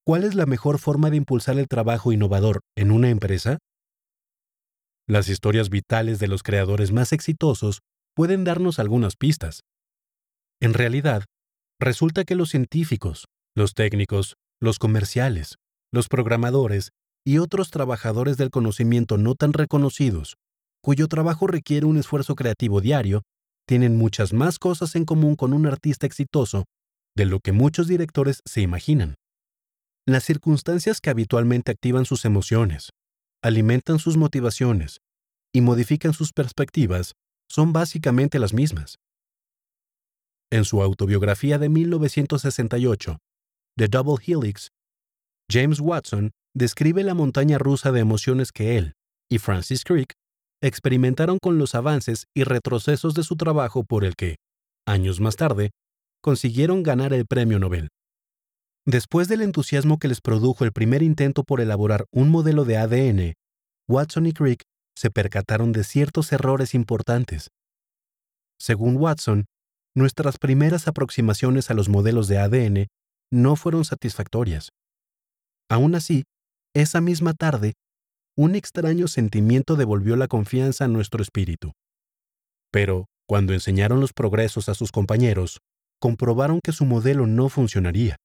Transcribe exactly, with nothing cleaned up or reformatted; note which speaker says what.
Speaker 1: ¿Cuál es la mejor forma de impulsar el trabajo innovador en una empresa? Las historias vitales de los creadores más exitosos pueden darnos algunas pistas. En realidad, resulta que los científicos, los técnicos, los comerciales, los programadores y otros trabajadores del conocimiento no tan reconocidos, cuyo trabajo requiere un esfuerzo creativo diario, tienen muchas más cosas en común con un artista exitoso de lo que muchos directores se imaginan. Las circunstancias que habitualmente activan sus emociones, alimentan sus motivaciones y modifican sus perspectivas son básicamente las mismas. En su autobiografía de mil novecientos sesenta y ocho, The Double Helix, James Watson describe la montaña rusa de emociones que él y Francis Crick experimentaron con los avances y retrocesos de su trabajo por el que, años más tarde, consiguieron ganar el premio Nobel. Después del entusiasmo que les produjo el primer intento por elaborar un modelo de A D N, Watson y Crick se percataron de ciertos errores importantes. Según Watson, nuestras primeras aproximaciones a los modelos de A D N no fueron satisfactorias. Aún así, esa misma tarde, un extraño sentimiento devolvió la confianza a nuestro espíritu. Pero, cuando enseñaron los progresos a sus compañeros, comprobaron que su modelo no funcionaría.